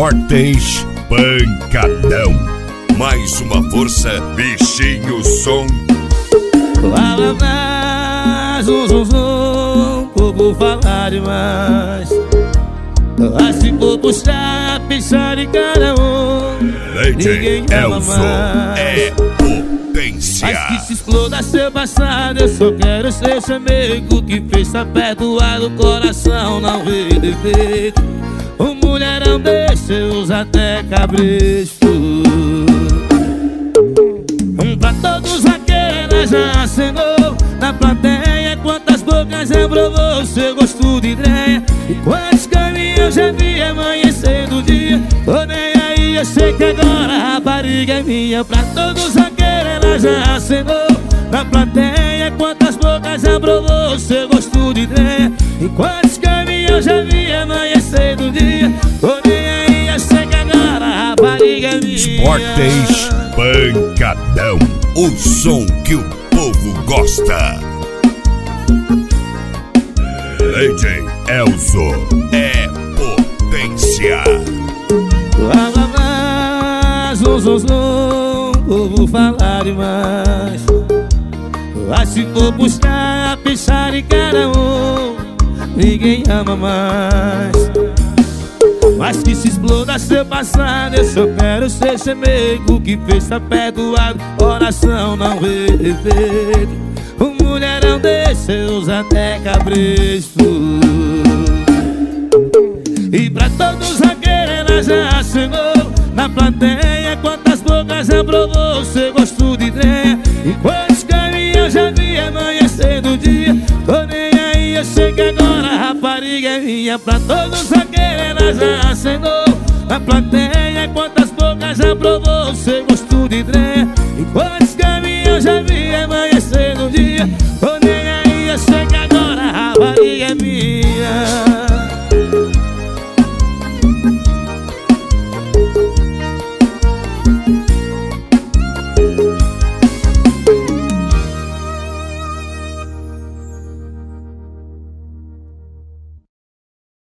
Fortes Pancadão. Mais uma força, bichinho som. Fala mais, povo falar demais. Mas se for puxar, pensar em cada um, ninguém ama mais. É potência. Mas que se exploda seu passado, eu só quero ser seu amigo, que fez tá perdoado, o coração não vê defeito. O mulherão desse usa até cabresto. Pra todos aqueles já acenou na plateia, quantas bocas já provou seu gosto de ideia, e quantos caminhos já vi amanhecendo o dia. Tô nem aí, eu sei que agora a rapariga é minha. Pra todos aqueles já acenou na plateia, quantas bocas já provou seu gosto de ideia, e quantos caminhos já vi amanhecendo o dia. Tô nem aí, eu sei que agora a rapariga é minha. Fortes Pancadão, o som que o povo gosta. DJ Elzo é potência. Fala mais, povo falar demais. Mas se for buscar, pensar em cada um, ninguém ama mais. Mas que se exploda seu passado, eu só quero ser seu amigo, que fez tá perdoado, coração não vê defeito. O mulherão desse usa até cabresto. E pra todos aqueles já assinou na plateia, quantas bocas já provou seu gosto de ideia, e quantos caminhos já vi amanhecendo o dia. Tô nem aí, eu sei que agora a rapariga é minha. Pra todos aqueles já acenou na plateia, quantas bocas já provou seu gosto de ideia, e quantos caminhos já vi amanhecendo o dia. Tô nem aí, eu sei que agora a rapariga é minha.